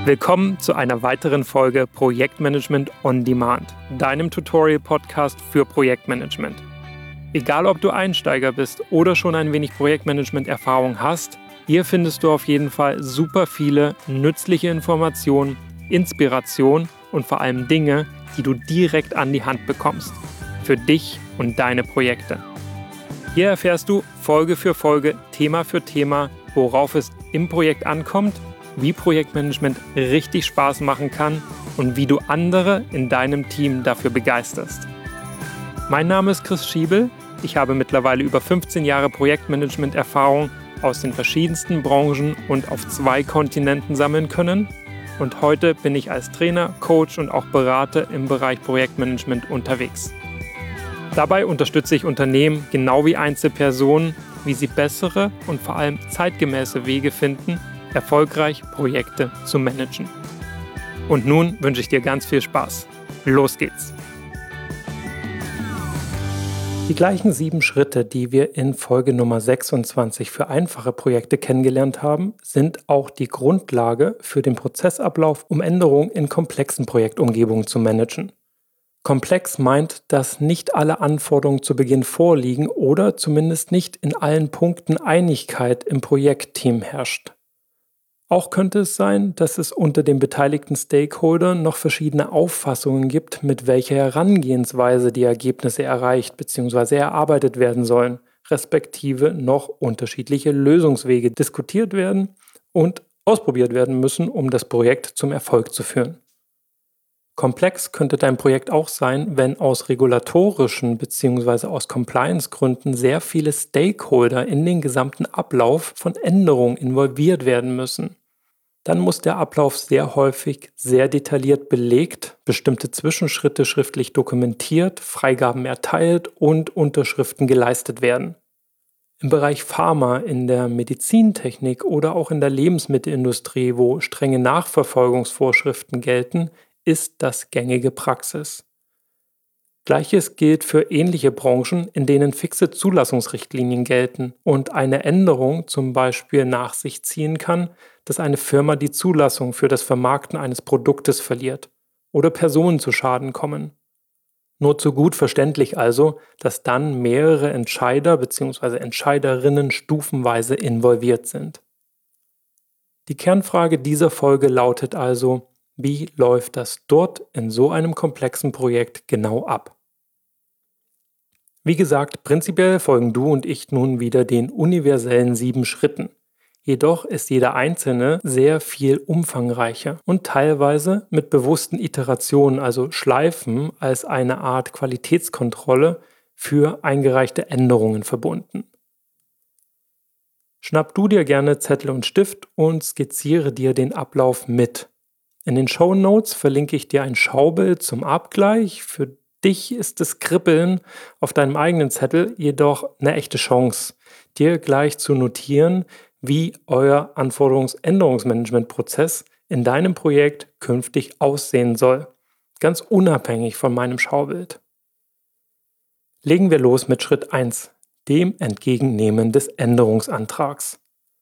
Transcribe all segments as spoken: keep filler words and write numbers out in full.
Willkommen zu einer weiteren Folge Projektmanagement on Demand, deinem Tutorial-Podcast für Projektmanagement. Egal ob du Einsteiger bist oder schon ein wenig Projektmanagement-Erfahrung hast, hier findest du auf jeden Fall super viele nützliche Informationen, Inspiration und vor allem Dinge, die du direkt an die Hand bekommst, für dich und deine Projekte. Hier erfährst du Folge für Folge, Thema für Thema, worauf es im Projekt ankommt, wie Projektmanagement richtig Spaß machen kann und wie du andere in deinem Team dafür begeisterst. Mein Name ist Chris Schiebel. Ich habe mittlerweile über fünfzehn Jahre Projektmanagement-Erfahrung aus den verschiedensten Branchen und auf zwei Kontinenten sammeln können. Und heute bin ich als Trainer, Coach und auch Berater im Bereich Projektmanagement unterwegs. Dabei unterstütze ich Unternehmen genau wie Einzelpersonen, wie sie bessere und vor allem zeitgemäße Wege finden, erfolgreich Projekte zu managen. Und nun wünsche ich dir ganz viel Spaß. Los geht's! Die gleichen sieben Schritte, die wir in Folge Nummer sechsundzwanzig für einfache Projekte kennengelernt haben, sind auch die Grundlage für den Prozessablauf, um Änderungen in komplexen Projektumgebungen zu managen. Komplex meint, dass nicht alle Anforderungen zu Beginn vorliegen oder zumindest nicht in allen Punkten Einigkeit im Projektteam herrscht. Auch könnte es sein, dass es unter den beteiligten Stakeholdern noch verschiedene Auffassungen gibt, mit welcher Herangehensweise die Ergebnisse erreicht bzw. erarbeitet werden sollen, respektive noch unterschiedliche Lösungswege diskutiert werden und ausprobiert werden müssen, um das Projekt zum Erfolg zu führen. Komplex könnte dein Projekt auch sein, wenn aus regulatorischen bzw. aus Compliance-Gründen sehr viele Stakeholder in den gesamten Ablauf von Änderungen involviert werden müssen. Dann muss der Ablauf sehr häufig sehr detailliert belegt, bestimmte Zwischenschritte schriftlich dokumentiert, Freigaben erteilt und Unterschriften geleistet werden. Im Bereich Pharma, in der Medizintechnik oder auch in der Lebensmittelindustrie, wo strenge Nachverfolgungsvorschriften gelten, ist das gängige Praxis. Gleiches gilt für ähnliche Branchen, in denen fixe Zulassungsrichtlinien gelten und eine Änderung zum Beispiel nach sich ziehen kann, dass eine Firma die Zulassung für das Vermarkten eines Produktes verliert oder Personen zu Schaden kommen. Nur zu gut verständlich also, dass dann mehrere Entscheider bzw. Entscheiderinnen stufenweise involviert sind. Die Kernfrage dieser Folge lautet also: Wie läuft das dort in so einem komplexen Projekt genau ab? Wie gesagt, prinzipiell folgen du und ich nun wieder den universellen sieben Schritten. Jedoch ist jeder einzelne sehr viel umfangreicher und teilweise mit bewussten Iterationen, also Schleifen, als eine Art Qualitätskontrolle für eingereichte Änderungen verbunden. Schnapp du dir gerne Zettel und Stift und skizziere dir den Ablauf mit. In den Shownotes verlinke ich dir ein Schaubild zum Abgleich. Für dich ist das Kribbeln auf deinem eigenen Zettel jedoch eine echte Chance, dir gleich zu notieren, wie euer Anforderungsänderungsmanagementprozess in deinem Projekt künftig aussehen soll, ganz unabhängig von meinem Schaubild. Legen wir los mit Schritt eins, dem Entgegennehmen des Änderungsantrags.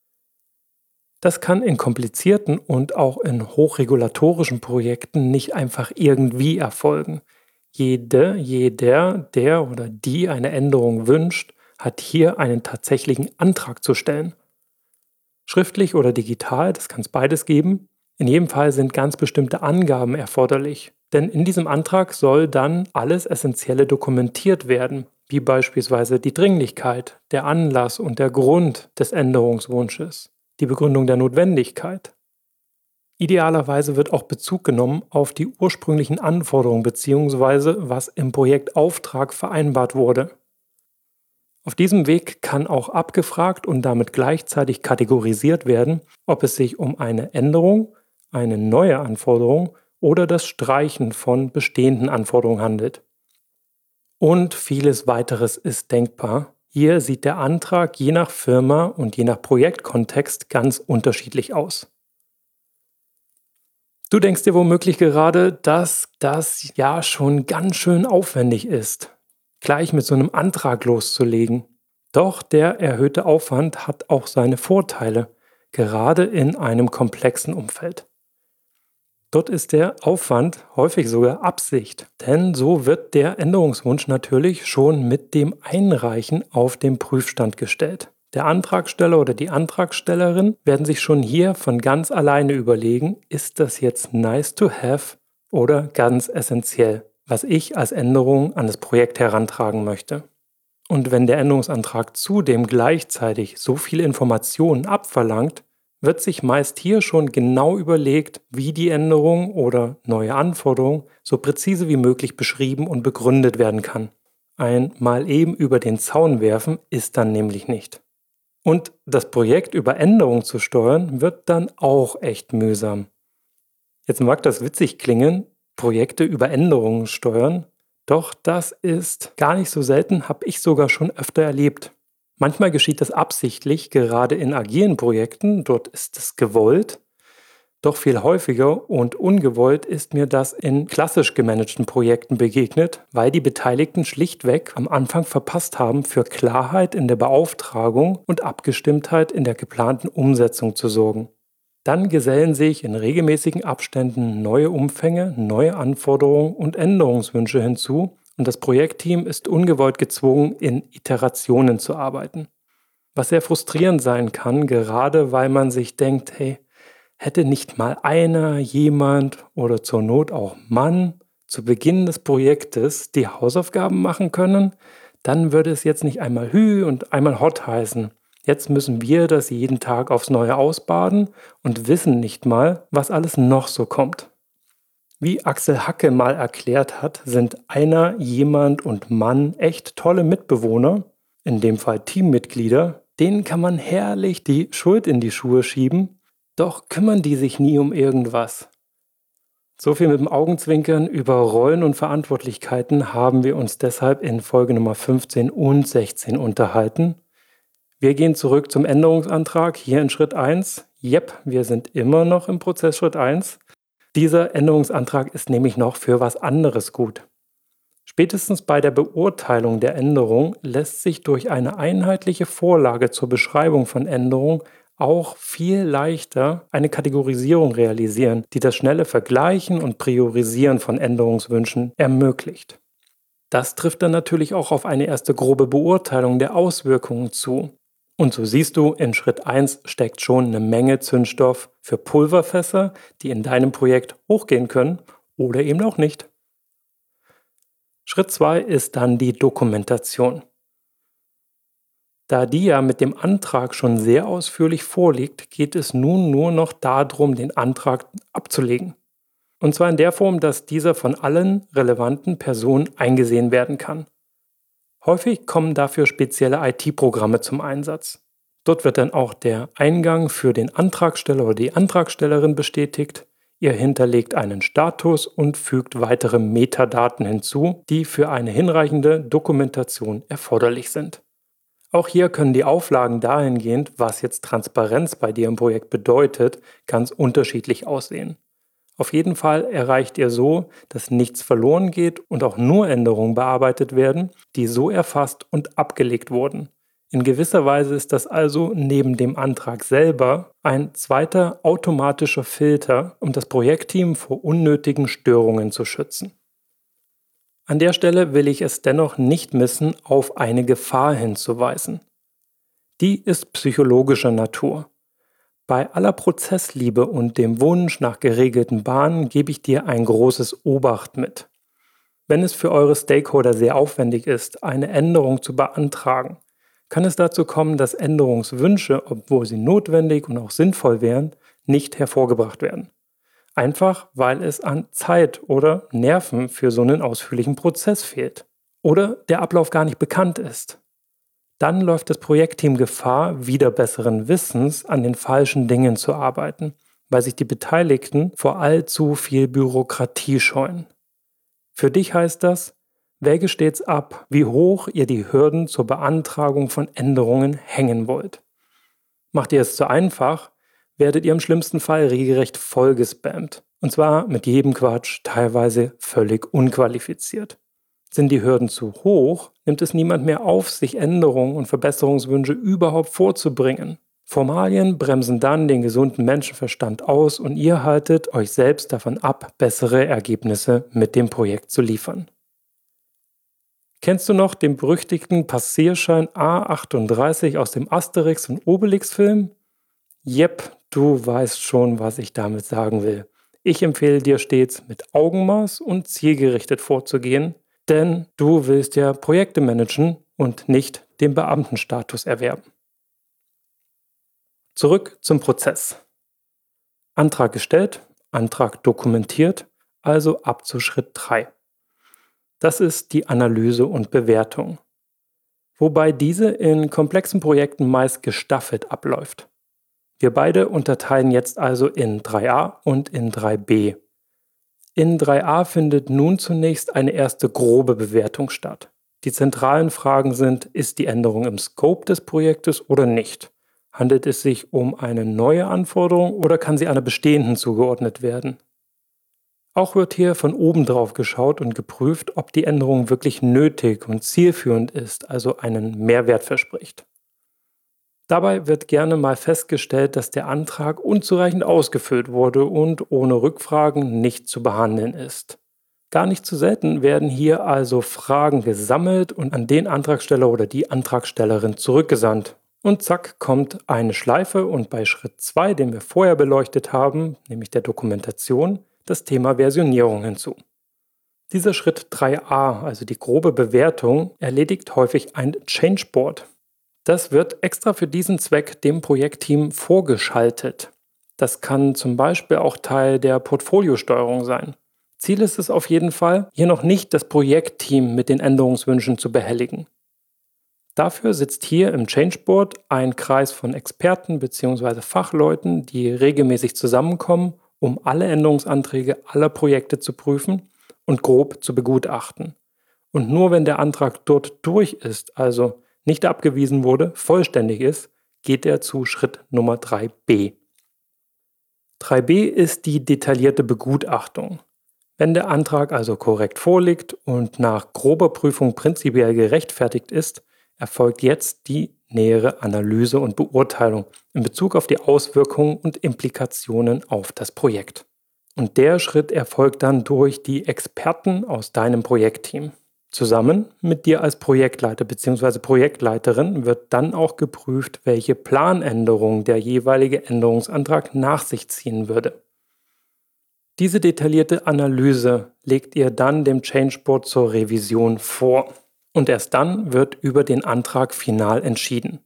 Das kann in komplizierten und auch in hochregulatorischen Projekten nicht einfach irgendwie erfolgen. Jede, jeder, der oder die eine Änderung wünscht, hat hier einen tatsächlichen Antrag zu stellen. Schriftlich oder digital, das kann es beides geben. In jedem Fall sind ganz bestimmte Angaben erforderlich, denn in diesem Antrag soll dann alles Essentielle dokumentiert werden, wie beispielsweise die Dringlichkeit, der Anlass und der Grund des Änderungswunsches, die Begründung der Notwendigkeit. Idealerweise wird auch Bezug genommen auf die ursprünglichen Anforderungen bzw. was im Projektauftrag vereinbart wurde. Auf diesem Weg kann auch abgefragt und damit gleichzeitig kategorisiert werden, ob es sich um eine Änderung, eine neue Anforderung oder das Streichen von bestehenden Anforderungen handelt. Und vieles weiteres ist denkbar. Hier sieht der Antrag je nach Firma und je nach Projektkontext ganz unterschiedlich aus. Du denkst dir womöglich gerade, dass das ja schon ganz schön aufwendig ist, gleich mit so einem Antrag loszulegen. Doch der erhöhte Aufwand hat auch seine Vorteile, gerade in einem komplexen Umfeld. Dort ist der Aufwand häufig sogar Absicht, denn so wird der Änderungswunsch natürlich schon mit dem Einreichen auf den Prüfstand gestellt. Der Antragsteller oder die Antragstellerin werden sich schon hier von ganz alleine überlegen, ist das jetzt nice to have oder ganz essentiell, was ich als Änderung an das Projekt herantragen möchte. Und wenn der Änderungsantrag zudem gleichzeitig so viele Informationen abverlangt, wird sich meist hier schon genau überlegt, wie die Änderung oder neue Anforderung so präzise wie möglich beschrieben und begründet werden kann. Ein mal eben über den Zaun werfen ist dann nämlich nicht. Und das Projekt über Änderungen zu steuern, wird dann auch echt mühsam. Jetzt mag das witzig klingen, Projekte über Änderungen steuern, doch das ist gar nicht so selten, habe ich sogar schon öfter erlebt. Manchmal geschieht das absichtlich, gerade in agilen Projekten, dort ist es gewollt. Doch viel häufiger und ungewollt ist mir das in klassisch gemanagten Projekten begegnet, weil die Beteiligten schlichtweg am Anfang verpasst haben, für Klarheit in der Beauftragung und Abgestimmtheit in der geplanten Umsetzung zu sorgen. Dann gesellen sich in regelmäßigen Abständen neue Umfänge, neue Anforderungen und Änderungswünsche hinzu, und das Projektteam ist ungewollt gezwungen, in Iterationen zu arbeiten. Was sehr frustrierend sein kann, gerade weil man sich denkt, hey, hätte nicht mal einer, jemand oder zur Not auch Mann zu Beginn des Projektes die Hausaufgaben machen können, dann würde es jetzt nicht einmal Hü und einmal Hot heißen. Jetzt müssen wir das jeden Tag aufs Neue ausbaden und wissen nicht mal, was alles noch so kommt. Wie Axel Hacke mal erklärt hat, sind einer, jemand und Mann echt tolle Mitbewohner, in dem Fall Teammitglieder, denen kann man herrlich die Schuld in die Schuhe schieben, doch kümmern die sich nie um irgendwas. So viel mit dem Augenzwinkern über Rollen und Verantwortlichkeiten haben wir uns deshalb in Folge Nummer fünfzehn und sechzehn unterhalten. Wir gehen zurück zum Änderungsantrag hier in Schritt eins. Jep, wir sind immer noch im Prozess Schritt eins. Dieser Änderungsantrag ist nämlich noch für was anderes gut. Spätestens bei der Beurteilung der Änderung lässt sich durch eine einheitliche Vorlage zur Beschreibung von Änderungen auch viel leichter eine Kategorisierung realisieren, die das schnelle Vergleichen und Priorisieren von Änderungswünschen ermöglicht. Das trifft dann natürlich auch auf eine erste grobe Beurteilung der Auswirkungen zu. Und so siehst du, in Schritt eins steckt schon eine Menge Zündstoff für Pulverfässer, die in deinem Projekt hochgehen können oder eben auch nicht. Schritt zwei ist dann die Dokumentation. Da die ja mit dem Antrag schon sehr ausführlich vorliegt, geht es nun nur noch darum, den Antrag abzulegen. Und zwar in der Form, dass dieser von allen relevanten Personen eingesehen werden kann. Häufig kommen dafür spezielle I T-Programme zum Einsatz. Dort wird dann auch der Eingang für den Antragsteller oder die Antragstellerin bestätigt. Ihr hinterlegt einen Status und fügt weitere Metadaten hinzu, die für eine hinreichende Dokumentation erforderlich sind. Auch hier können die Auflagen dahingehend, was jetzt Transparenz bei dir im Projekt bedeutet, ganz unterschiedlich aussehen. Auf jeden Fall erreicht ihr so, dass nichts verloren geht und auch nur Änderungen bearbeitet werden, die so erfasst und abgelegt wurden. In gewisser Weise ist das also neben dem Antrag selber ein zweiter automatischer Filter, um das Projektteam vor unnötigen Störungen zu schützen. An der Stelle will ich es dennoch nicht missen, auf eine Gefahr hinzuweisen. Die ist psychologischer Natur. Bei aller Prozessliebe und dem Wunsch nach geregelten Bahnen gebe ich dir ein großes Obacht mit. Wenn es für eure Stakeholder sehr aufwendig ist, eine Änderung zu beantragen, kann es dazu kommen, dass Änderungswünsche, obwohl sie notwendig und auch sinnvoll wären, nicht hervorgebracht werden. Einfach, weil es an Zeit oder Nerven für so einen ausführlichen Prozess fehlt. Oder der Ablauf gar nicht bekannt ist. Dann läuft das Projektteam Gefahr, wieder besseren Wissens an den falschen Dingen zu arbeiten, weil sich die Beteiligten vor allzu viel Bürokratie scheuen. Für dich heißt das, wäge stets ab, wie hoch ihr die Hürden zur Beantragung von Änderungen hängen wollt. Macht ihr es zu einfach, werdet ihr im schlimmsten Fall regelrecht vollgespammt. Und zwar mit jedem Quatsch, teilweise völlig unqualifiziert. Sind die Hürden zu hoch, nimmt es niemand mehr auf, sich Änderungen und Verbesserungswünsche überhaupt vorzubringen. Formalien bremsen dann den gesunden Menschenverstand aus und ihr haltet euch selbst davon ab, bessere Ergebnisse mit dem Projekt zu liefern. Kennst du noch den berüchtigten Passierschein A achtunddreißig aus dem Asterix- und Obelix-Film? Jep, du weißt schon, was ich damit sagen will. Ich empfehle dir stets, mit Augenmaß und zielgerichtet vorzugehen, denn du willst ja Projekte managen und nicht den Beamtenstatus erwerben. Zurück zum Prozess. Antrag gestellt, Antrag dokumentiert, also ab zu Schritt drei. Das ist die Analyse und Bewertung, wobei diese in komplexen Projekten meist gestaffelt abläuft. Wir beide unterteilen jetzt also in drei a und in drei b. In drei a findet nun zunächst eine erste grobe Bewertung statt. Die zentralen Fragen sind, ist die Änderung im Scope des Projektes oder nicht? Handelt es sich um eine neue Anforderung oder kann sie einer bestehenden zugeordnet werden? Auch wird hier von oben drauf geschaut und geprüft, ob die Änderung wirklich nötig und zielführend ist, also einen Mehrwert verspricht. Dabei wird gerne mal festgestellt, dass der Antrag unzureichend ausgefüllt wurde und ohne Rückfragen nicht zu behandeln ist. Gar nicht zu selten werden hier also Fragen gesammelt und an den Antragsteller oder die Antragstellerin zurückgesandt. Und zack, kommt eine Schleife und bei Schritt zwei, den wir vorher beleuchtet haben, nämlich der Dokumentation, das Thema Versionierung hinzu. Dieser Schritt drei a, also die grobe Bewertung, erledigt häufig ein Change Board. Das wird extra für diesen Zweck dem Projektteam vorgeschaltet. Das kann zum Beispiel auch Teil der Portfoliosteuerung sein. Ziel ist es auf jeden Fall, hier noch nicht das Projektteam mit den Änderungswünschen zu behelligen. Dafür sitzt hier im Change Board ein Kreis von Experten bzw. Fachleuten, die regelmäßig zusammenkommen, um alle Änderungsanträge aller Projekte zu prüfen und grob zu begutachten. Und nur wenn der Antrag dort durch ist, also nicht abgewiesen wurde, vollständig ist, geht er zu Schritt Nummer drei b. drei b ist die detaillierte Begutachtung. Wenn der Antrag also korrekt vorliegt und nach grober Prüfung prinzipiell gerechtfertigt ist, erfolgt jetzt die nähere Analyse und Beurteilung in Bezug auf die Auswirkungen und Implikationen auf das Projekt. Und der Schritt erfolgt dann durch die Experten aus deinem Projektteam. Zusammen mit dir als Projektleiter bzw. Projektleiterin wird dann auch geprüft, welche Planänderung der jeweilige Änderungsantrag nach sich ziehen würde. Diese detaillierte Analyse legt ihr dann dem Change Board zur Revision vor und erst dann wird über den Antrag final entschieden.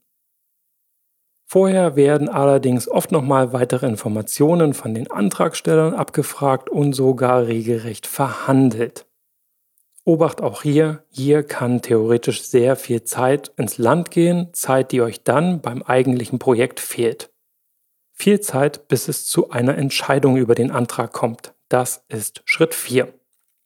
Vorher werden allerdings oft nochmal weitere Informationen von den Antragstellern abgefragt und sogar regelrecht verhandelt. Obacht auch hier, hier kann theoretisch sehr viel Zeit ins Land gehen, Zeit, die euch dann beim eigentlichen Projekt fehlt. Viel Zeit, bis es zu einer Entscheidung über den Antrag kommt. Das ist Schritt vier.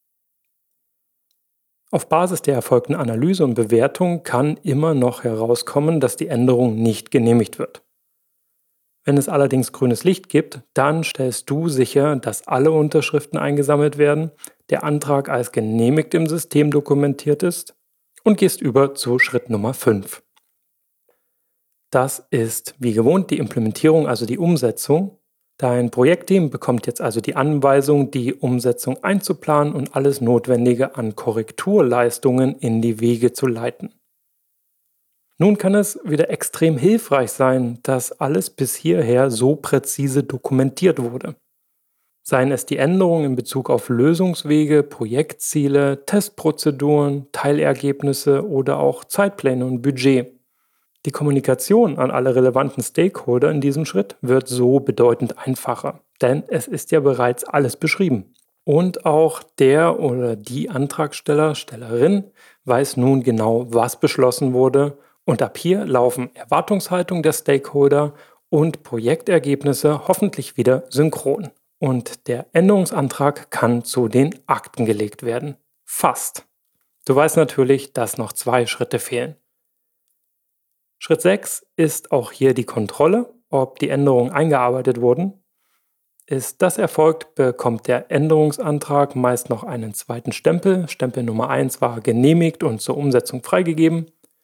Auf Basis der erfolgten Analyse und Bewertung kann immer noch herauskommen, dass die Änderung nicht genehmigt wird. Wenn es allerdings grünes Licht gibt, dann stellst du sicher, dass alle Unterschriften eingesammelt werden, der Antrag als genehmigt im System dokumentiert ist und gehst über zu Schritt Nummer fünf. Das ist wie gewohnt die Implementierung, also die Umsetzung. Dein Projektteam bekommt jetzt also die Anweisung, die Umsetzung einzuplanen und alles Notwendige an Korrekturleistungen in die Wege zu leiten. Nun kann es wieder extrem hilfreich sein, dass alles bis hierher so präzise dokumentiert wurde. Seien es die Änderungen in Bezug auf Lösungswege, Projektziele, Testprozeduren, Teilergebnisse oder auch Zeitpläne und Budget. Die Kommunikation an alle relevanten Stakeholder in diesem Schritt wird so bedeutend einfacher, denn es ist ja bereits alles beschrieben. Und auch der oder die Antragsteller, Stellerin weiß nun genau, was beschlossen wurde. Und ab hier laufen Erwartungshaltung der Stakeholder und Projektergebnisse hoffentlich wieder synchron. Und der Änderungsantrag kann zu den Akten gelegt werden. Fast. Du weißt natürlich, dass noch zwei Schritte fehlen. Schritt sechs ist auch hier die Kontrolle, ob die Änderungen eingearbeitet wurden. Ist das erfolgt, bekommt der Änderungsantrag meist noch einen zweiten Stempel. Stempel Nummer eins war genehmigt und zur Umsetzung freigegeben.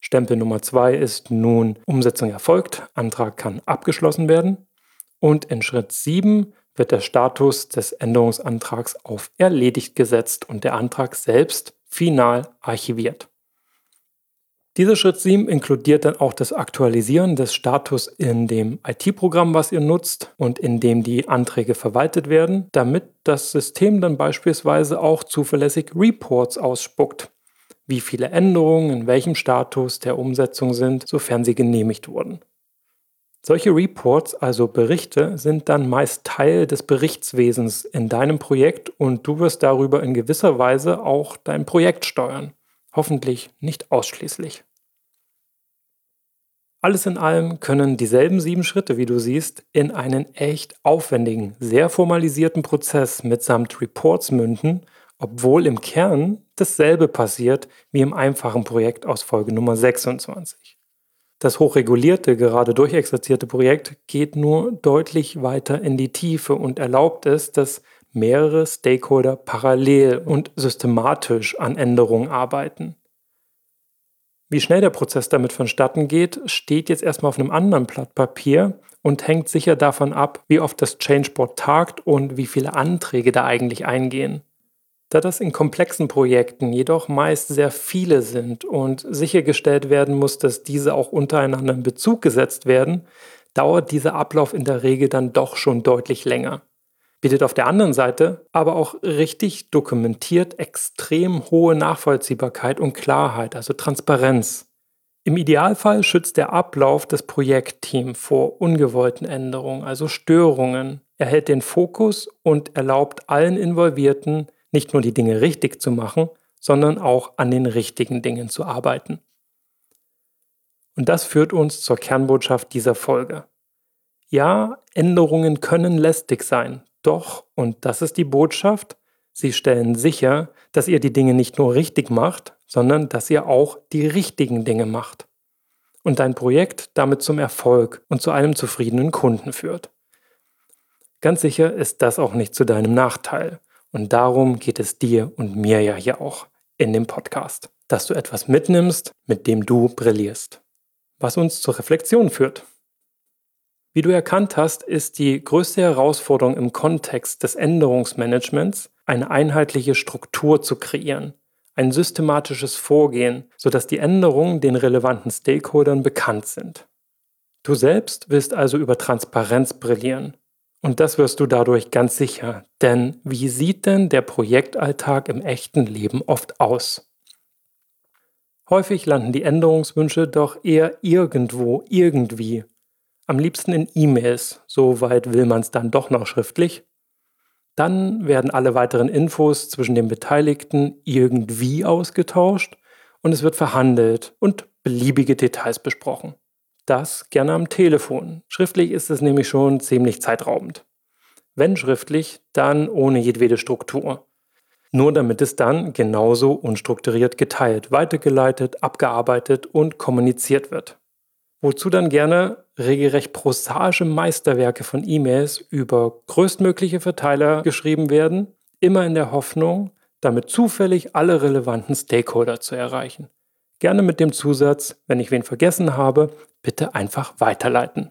Stempel Nummer zwei ist nun Umsetzung erfolgt, Antrag kann abgeschlossen werden. Und in Schritt sieben wird der Status des Änderungsantrags auf erledigt gesetzt und der Antrag selbst final archiviert. Dieser Schritt sieben inkludiert dann auch das Aktualisieren des Status in dem I T-Programm, was ihr nutzt und in dem die Anträge verwaltet werden, damit das System dann beispielsweise auch zuverlässig Reports ausspuckt, wie viele Änderungen in welchem Status der Umsetzung sind, sofern sie genehmigt wurden. Solche Reports, also Berichte, sind dann meist Teil des Berichtswesens in deinem Projekt und du wirst darüber in gewisser Weise auch dein Projekt steuern. Hoffentlich nicht ausschließlich. Alles in allem können dieselben sieben Schritte, wie du siehst, in einen echt aufwendigen, sehr formalisierten Prozess mitsamt Reports münden, obwohl im Kern dasselbe passiert wie im einfachen Projekt aus Folge Nummer sechsundzwanzig. Das hochregulierte, gerade durchexerzierte Projekt geht nur deutlich weiter in die Tiefe und erlaubt es, dass mehrere Stakeholder parallel und systematisch an Änderungen arbeiten. Wie schnell der Prozess damit vonstatten geht, steht jetzt erstmal auf einem anderen Blatt Papier und hängt sicher davon ab, wie oft das Changeboard tagt und wie viele Anträge da eigentlich eingehen. Da das in komplexen Projekten jedoch meist sehr viele sind und sichergestellt werden muss, dass diese auch untereinander in Bezug gesetzt werden, dauert dieser Ablauf in der Regel dann doch schon deutlich länger. Bietet auf der anderen Seite aber auch richtig dokumentiert extrem hohe Nachvollziehbarkeit und Klarheit, also Transparenz. Im Idealfall schützt der Ablauf das Projektteam vor ungewollten Änderungen, also Störungen. Er hält den Fokus und erlaubt allen Involvierten, nicht nur die Dinge richtig zu machen, sondern auch an den richtigen Dingen zu arbeiten. Und das führt uns zur Kernbotschaft dieser Folge. Ja, Änderungen können lästig sein, doch, und das ist die Botschaft, sie stellen sicher, dass ihr die Dinge nicht nur richtig macht, sondern dass ihr auch die richtigen Dinge macht. Und dein Projekt damit zum Erfolg und zu einem zufriedenen Kunden führt. Ganz sicher ist das auch nicht zu deinem Nachteil. Und darum geht es dir und mir ja hier auch in dem Podcast, dass du etwas mitnimmst, mit dem du brillierst. Was uns zur Reflexion führt. Wie du erkannt hast, ist die größte Herausforderung im Kontext des Änderungsmanagements, eine einheitliche Struktur zu kreieren, ein systematisches Vorgehen, sodass die Änderungen den relevanten Stakeholdern bekannt sind. Du selbst willst also über Transparenz brillieren. Und das wirst du dadurch ganz sicher, denn wie sieht denn der Projektalltag im echten Leben oft aus? Häufig landen die Änderungswünsche doch eher irgendwo, irgendwie. Am liebsten in E-Mails, soweit will man es dann doch noch schriftlich. Dann werden alle weiteren Infos zwischen den Beteiligten irgendwie ausgetauscht und es wird verhandelt und beliebige Details besprochen. Das gerne am Telefon. Schriftlich ist es nämlich schon ziemlich zeitraubend. Wenn schriftlich, dann ohne jedwede Struktur. Nur damit es dann genauso unstrukturiert geteilt, weitergeleitet, abgearbeitet und kommuniziert wird. Wozu dann gerne regelrecht prosaische Meisterwerke von E-Mails über größtmögliche Verteiler geschrieben werden, immer in der Hoffnung, damit zufällig alle relevanten Stakeholder zu erreichen. Gerne mit dem Zusatz, wenn ich wen vergessen habe, bitte einfach weiterleiten.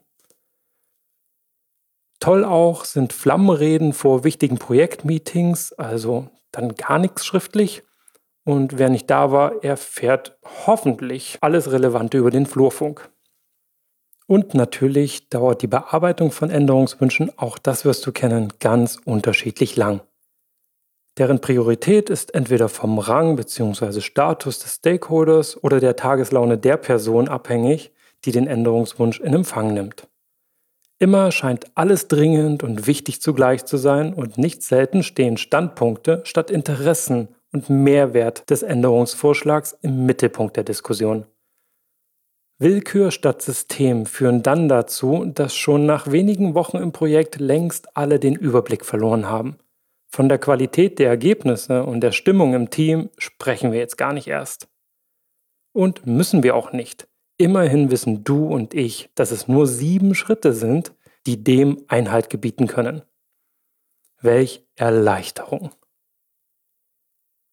Toll auch sind Flammenreden vor wichtigen Projektmeetings, also dann gar nichts schriftlich. Und wer nicht da war, erfährt hoffentlich alles Relevante über den Flurfunk. Und natürlich dauert die Bearbeitung von Änderungswünschen, auch das wirst du kennen, ganz unterschiedlich lang. Deren Priorität ist entweder vom Rang bzw. Status des Stakeholders oder der Tageslaune der Person abhängig, die den Änderungswunsch in Empfang nimmt. Immer scheint alles dringend und wichtig zugleich zu sein und nicht selten stehen Standpunkte statt Interessen und Mehrwert des Änderungsvorschlags im Mittelpunkt der Diskussion. Willkür statt System führen dann dazu, dass schon nach wenigen Wochen im Projekt längst alle den Überblick verloren haben. Von der Qualität der Ergebnisse und der Stimmung im Team sprechen wir jetzt gar nicht erst. Und müssen wir auch nicht. Immerhin wissen du und ich, dass es nur sieben Schritte sind, die dem Einhalt gebieten können. Welch Erleichterung!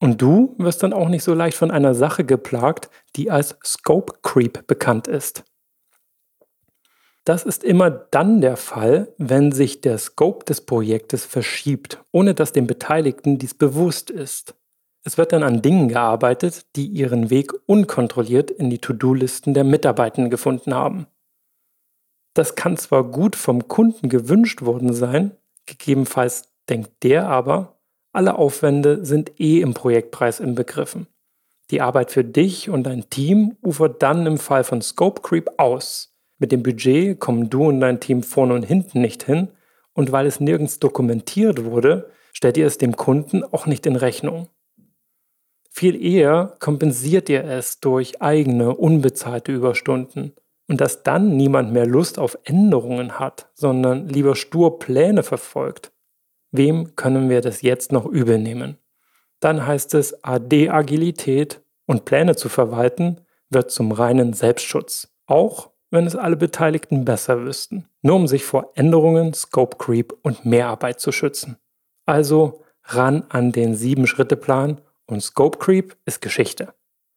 Und du wirst dann auch nicht so leicht von einer Sache geplagt, die als Scope Creep bekannt ist. Das ist immer dann der Fall, wenn sich der Scope des Projektes verschiebt, ohne dass den Beteiligten dies bewusst ist. Es wird dann an Dingen gearbeitet, die ihren Weg unkontrolliert in die To-Do-Listen der Mitarbeitenden gefunden haben. Das kann zwar gut vom Kunden gewünscht worden sein, gegebenenfalls denkt der aber, alle Aufwände sind eh im Projektpreis inbegriffen. Die Arbeit für dich und dein Team ufert dann im Fall von Scope Creep aus. Mit dem Budget kommen du und dein Team vorne und hinten nicht hin und weil es nirgends dokumentiert wurde, stellt ihr es dem Kunden auch nicht in Rechnung. Viel eher kompensiert ihr es durch eigene, unbezahlte Überstunden. Und dass dann niemand mehr Lust auf Änderungen hat, sondern lieber stur Pläne verfolgt. Wem können wir das jetzt noch übel nehmen? Dann heißt es, A D Agilität und Pläne zu verwalten, wird zum reinen Selbstschutz. Auch wenn es alle Beteiligten besser wüssten. Nur um sich vor Änderungen, Scope Creep und Mehrarbeit zu schützen. Also ran an den sieben-Schritte-Plan und Scope Creep ist Geschichte.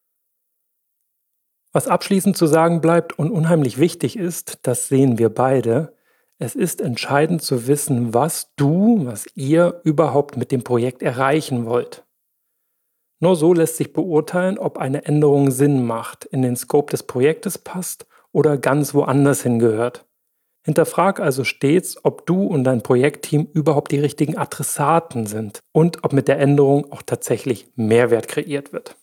Was abschließend zu sagen bleibt und unheimlich wichtig ist, das sehen wir beide, es ist entscheidend zu wissen, was du, was ihr überhaupt mit dem Projekt erreichen wollt. Nur so lässt sich beurteilen, ob eine Änderung Sinn macht, in den Scope des Projektes passt oder ganz woanders hingehört. Hinterfrag also stets, ob du und dein Projektteam überhaupt die richtigen Adressaten sind und ob mit der Änderung auch tatsächlich Mehrwert kreiert wird.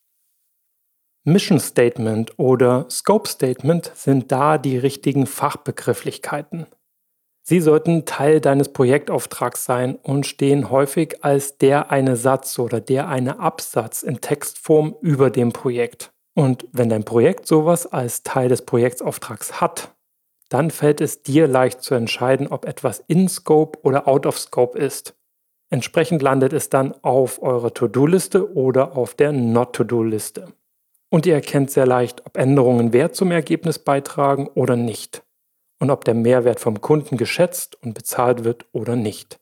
Mission Statement oder Scope Statement sind da die richtigen Fachbegrifflichkeiten. Sie sollten Teil deines Projektauftrags sein und stehen häufig als der eine Satz oder der eine Absatz in Textform über dem Projekt. Und wenn dein Projekt sowas als Teil des Projektauftrags hat, dann fällt es dir leicht zu entscheiden, ob etwas in Scope oder out of Scope ist. Entsprechend landet es dann auf eurer To-Do-Liste oder auf der Not-To-Do-Liste. Und ihr erkennt sehr leicht, ob Änderungen Wert zum Ergebnis beitragen oder nicht. Und ob der Mehrwert vom Kunden geschätzt und bezahlt wird oder nicht.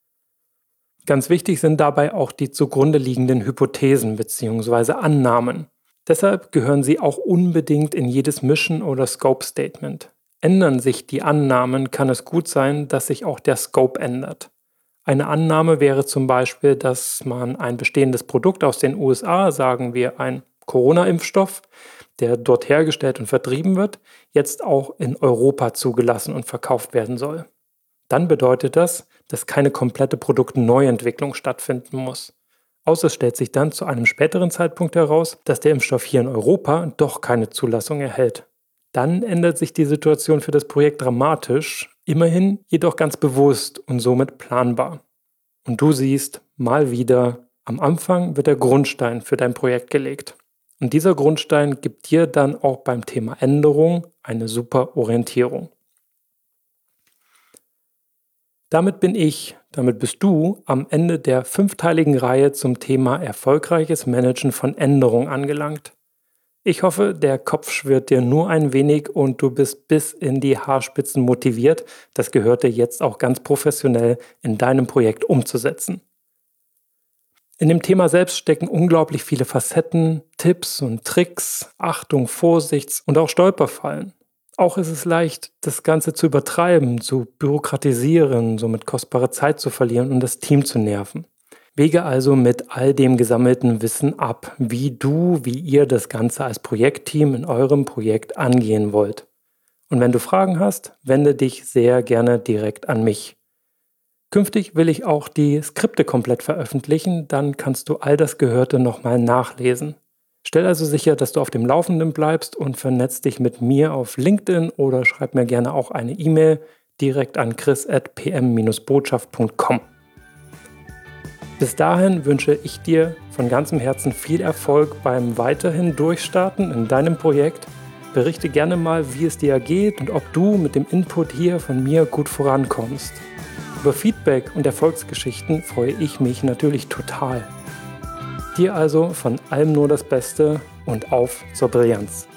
Ganz wichtig sind dabei auch die zugrunde liegenden Hypothesen bzw. Annahmen. Deshalb gehören sie auch unbedingt in jedes Mission- oder Scope-Statement. Ändern sich die Annahmen, kann es gut sein, dass sich auch der Scope ändert. Eine Annahme wäre zum Beispiel, dass man ein bestehendes Produkt aus den U S A, sagen wir ein Corona-Impfstoff, der dort hergestellt und vertrieben wird, jetzt auch in Europa zugelassen und verkauft werden soll. Dann bedeutet das, dass keine komplette Produktneuentwicklung stattfinden muss. Außer es stellt sich dann zu einem späteren Zeitpunkt heraus, dass der Impfstoff hier in Europa doch keine Zulassung erhält. Dann ändert sich die Situation für das Projekt dramatisch, immerhin jedoch ganz bewusst und somit planbar. Und du siehst, mal wieder, am Anfang wird der Grundstein für dein Projekt gelegt. Und dieser Grundstein gibt dir dann auch beim Thema Änderung eine super Orientierung. Damit bin ich, damit bist du am Ende der fünfteiligen Reihe zum Thema erfolgreiches Managen von Änderungen angelangt. Ich hoffe, der Kopf schwirrt dir nur ein wenig und du bist bis in die Haarspitzen motiviert, das Gehörte jetzt auch ganz professionell in deinem Projekt umzusetzen. In dem Thema selbst stecken unglaublich viele Facetten, Tipps und Tricks, Achtung, Vorsichts- und auch Stolperfallen. Auch ist es leicht, das Ganze zu übertreiben, zu bürokratisieren, somit kostbare Zeit zu verlieren und das Team zu nerven. Wege also mit all dem gesammelten Wissen ab, wie du, wie ihr das Ganze als Projektteam in eurem Projekt angehen wollt. Und wenn du Fragen hast, wende dich sehr gerne direkt an mich. Künftig will ich auch die Skripte komplett veröffentlichen, dann kannst du all das Gehörte nochmal nachlesen. Stell also sicher, dass du auf dem Laufenden bleibst und vernetz dich mit mir auf LinkedIn oder schreib mir gerne auch eine E-Mail direkt an chris at p m Bindestrich botschaft punkt com. Bis dahin wünsche ich dir von ganzem Herzen viel Erfolg beim weiterhin Durchstarten in deinem Projekt. Berichte gerne mal, wie es dir geht und ob du mit dem Input hier von mir gut vorankommst. Über Feedback und Erfolgsgeschichten freue ich mich natürlich total. Dir also von allem nur das Beste und auf zur Brillanz.